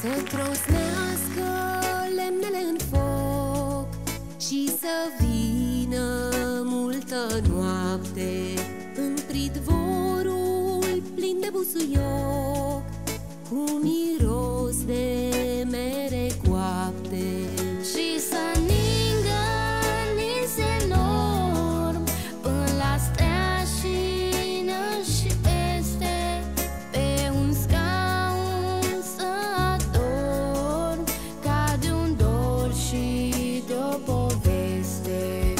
Să trosnească lemnele în foc și să vină multă noapte în pridvorul plin de busuioc, cu miros de mere coapte. Și să ningă nis enorm până la stea și nă și este, pe un scaun să adorm, ca de un dor și de o poveste.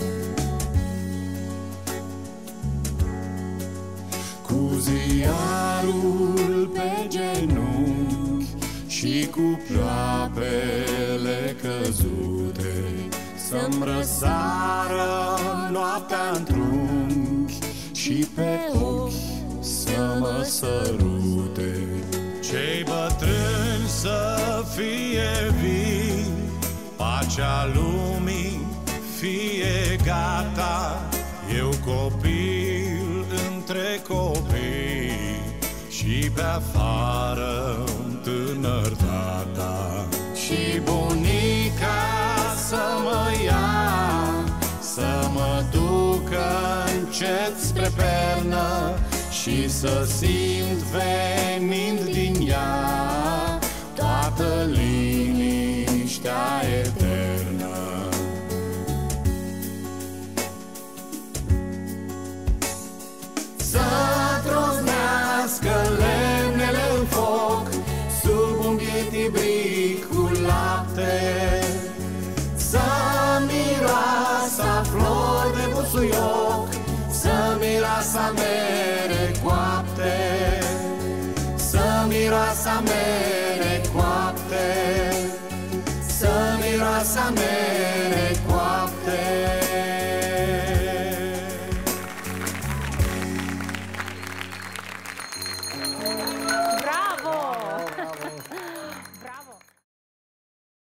Cu ziarul pe genunchi și cu ploapele căzute, să-mi răsară noaptea în trunchi și pe ochi să mă sărute. Cei bătrâni să fie vii, pacea lumii fie gata, eu copil între copii și pe afară un tânăr tata. Și bunica să mă ia, să mă ducă încet spre pernă și să simt venind din ea toată liniștea eternă. Să trosnească lemnele în foc sub un biet ibric cu lapte, să miroasa flori de busuioc, să miroasa mere coapte, să miroasa mere coapte, să miroasa mere